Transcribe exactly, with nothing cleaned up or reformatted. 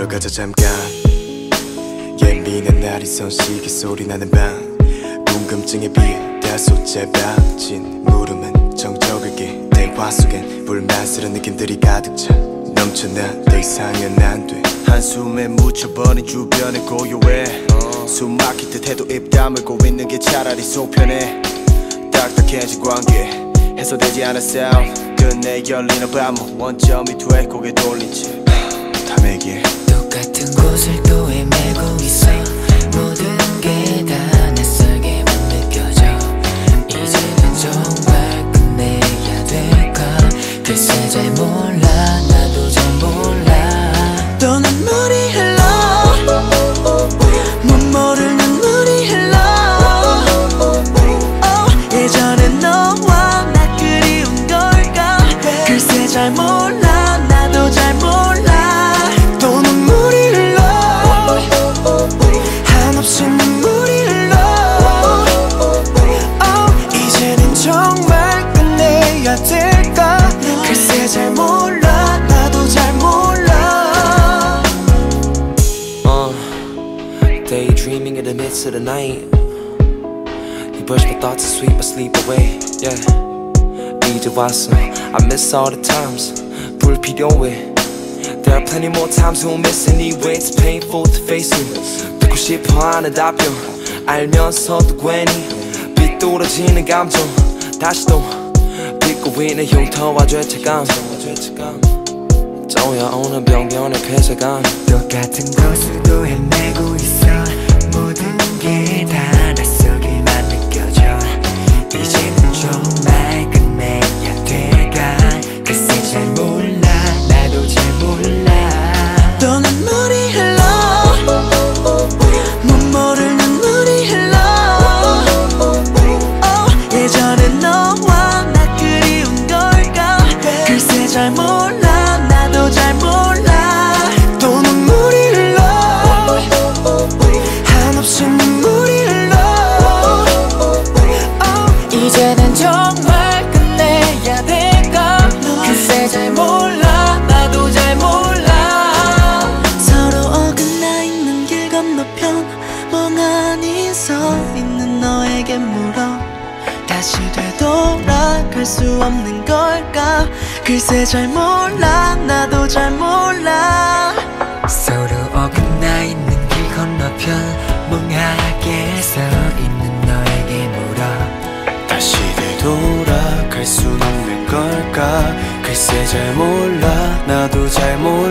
걸어가자 잠깐. 예민한 날이 손시계 소리 나는 밤. 궁금증에 비해 다소 짧아진 물음은 정적을게. 대화 속엔 불만스러운 느낌들이 가득 차 넘쳐나. 더 이상은 안 돼. 한숨에 묻혀버린 주변의 고요해. 어. 숨 막힐 듯 해도 입 다물고 있는 게 차라리 속편해. 딱딱해진 관계 해소되지 않은 싸움. 끝내 열리는 밤은 원점이 돼 고개 돌린 채 탐에게 똑같은 곳을 또 헤매고 있어. 모든 게 다 낯설게만 느껴져. 이제는 정말 끝내야 될까. 글쎄 잘 몰라. 나도 잘 몰라. 또 눈물이 흘러. 못 모르는 물이 흘러. oh, 예전엔 너와 나 그리운 걸까. 글쎄 잘 몰라. 나도 잘 몰라. 또 눈물이 흘러. 한없이 눈물이 흘러. oh, 이제는 정말 끝내야 될까. 글쎄 잘 몰라. 나도 잘 몰라. uh, Daydreaming in the midst of the night. You brush my thoughts to sweep my sleep away. Yeah, 이제 왔어. I miss all the times. 불필요해. There are plenty more times we'll miss anyway. It's painful to face you. 듣고 싶어 하는 답변 알면서도 괜히 빗돌아지는 감정. 다시 또 빚고 있는 흉터와 죄책감. 쪼여오는 병변의 폐쇄감. 똑같은 곳을 또 헤매고 있어. 모든 게 다 낯설기만 느껴져. 이제는 정말 끝내야 될까. 글쎄 잘 몰라. 나도 잘 몰라. 또 눈물이 흘러. 못 모르는 물이 흘러. oh, 예전엔 너와 나 그리운 걸까. 글쎄 잘 몰라. 나도 잘 몰라. 또 눈물이 흘러. 한없이 눈물이 흘러. oh, 이제는 정말 끝내야 될까. 글쎄 잘 몰라. 나도 잘 몰라. 서로 어긋나 있는 길 건너편 멍하니 서 있는 너에게 물어. 다시 되돌아갈 수 없는 걸까. 글쎄 잘 몰라. 나도 잘 몰라. 서로 어긋나 있는 길 건너편 멍하게 서 있는 너에게 물어. 다시 되돌아갈 수 없는 걸까. 글쎄 잘 몰라. 나도 잘 몰라.